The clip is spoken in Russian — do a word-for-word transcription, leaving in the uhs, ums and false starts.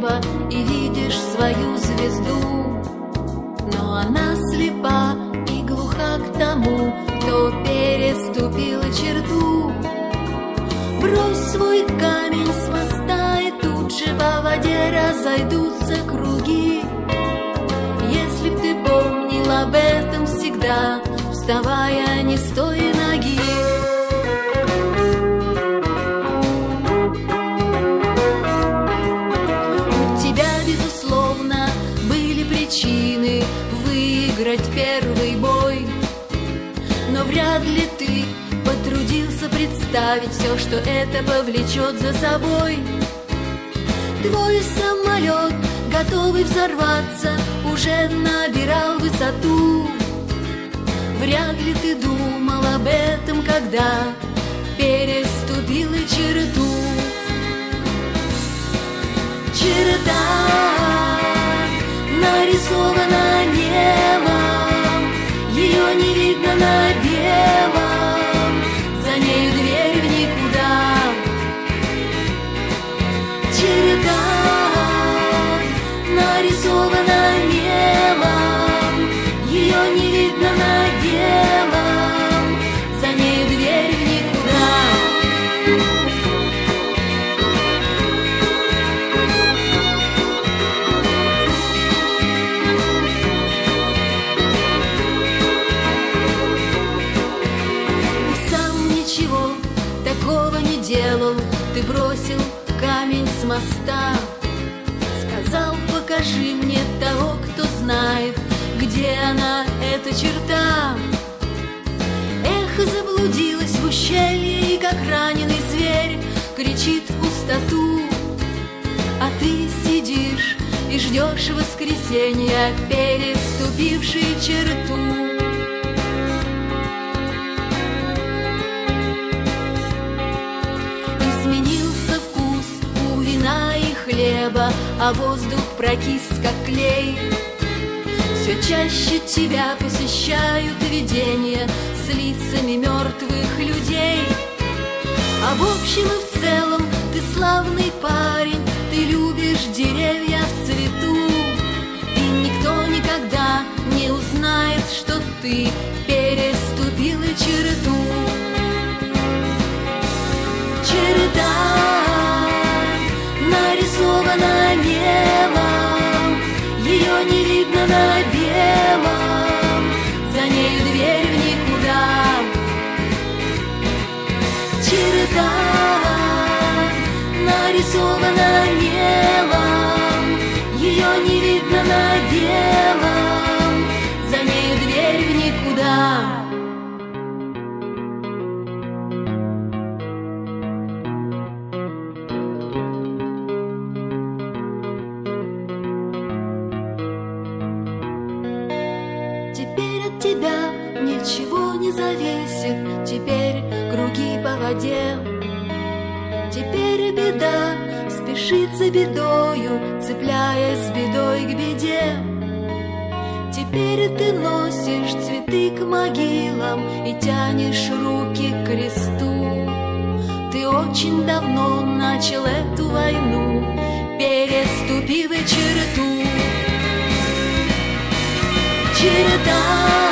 небо и видишь свою звезду, но она слепа и глуха к тому, кто переступил черту. Брось свой камень с моста, и тут же по воде разойдутся круги. Если б ты помнил об этом всегда, вставая не с той ноги. У тебя, безусловно, были причины выиграть первый бой, но вряд ли ты потрудился представить все, что это повлечет за собой. Твой самолет, готовый взорваться, уже набирал высоту. Вряд ли ты думал об этом, когда переступил черту. Черта нарисована небом, ее не видно на белом, за нею дверь в никуда. Черта нарисована небом, ее не видно на белом, за нею дверь в никуда. Ты сам ничего такого не делал, ты бросил камень с моста, сказал: покажи мне того, кто знает, где она, эта черта. Эхо заблудилось в ущелье, и как раненый зверь кричит в пустоту. А ты сидишь и ждешь воскресенья, переступивший черту. Изменился вкус у вина и хлеба, а воздух прокис, как клей. Все чаще тебя посещают видения с лицами мертвых людей. А в общем и в целом ты славный парень, ты любишь деревья в цвету, и никто никогда не узнает, что ты переступил черту. Черта нарисована небом, ее не видно на белом, за нею дверь в никуда. Черта нарисована небом, ее не видно на белом, за нею дверь в никуда. Теперь от тебя ничего не зависит, теперь круги по воде. Теперь беда спешит за бедою, цепляясь бедой к беде. Теперь ты носишь цветы к могилам и тянешь руки к кресту. Ты очень давно начал эту войну, переступив черту. Черта